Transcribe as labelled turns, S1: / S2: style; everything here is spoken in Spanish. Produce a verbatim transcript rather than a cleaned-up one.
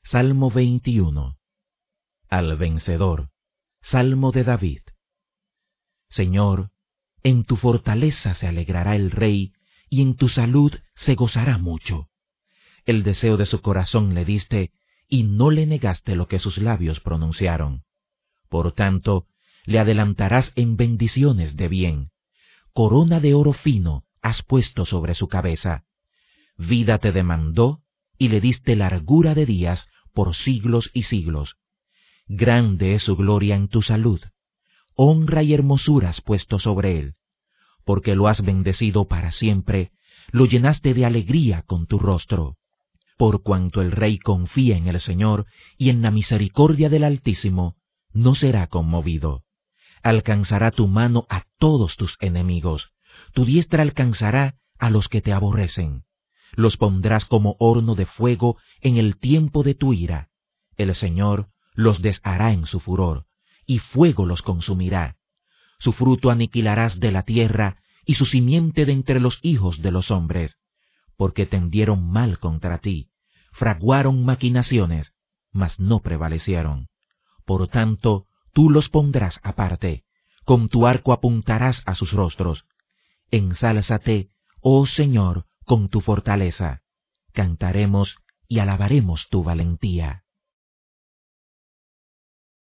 S1: Salmo veintiuno. Al vencedor. Salmo de David. Señor, en tu fortaleza se alegrará el rey, y en tu salud se gozará mucho. El deseo de su corazón le diste, y no le negaste lo que sus labios pronunciaron. Por tanto, le adelantarás en bendiciones de bien. Corona de oro fino has puesto sobre su cabeza. Vida te demandó, y le diste largura de días por siglos y siglos. Grande es su gloria en tu salud. Honra y hermosura has puesto sobre él. Porque lo has bendecido para siempre, lo llenaste de alegría con tu rostro. Por cuanto el rey confía en el Señor y en la misericordia del Altísimo, no será conmovido. Alcanzará tu mano a todos tus enemigos, tu diestra alcanzará a los que te aborrecen. Los pondrás como horno de fuego en el tiempo de tu ira. El Señor los deshará en su furor, y fuego los consumirá. Su fruto aniquilarás de la tierra, y su simiente de entre los hijos de los hombres, porque tendieron mal contra ti, fraguaron maquinaciones, mas no prevalecieron. Por tanto, tú los pondrás aparte, con tu arco apuntarás a sus rostros. Ensálzate, oh Señor, con tu fortaleza. Cantaremos y alabaremos tu valentía.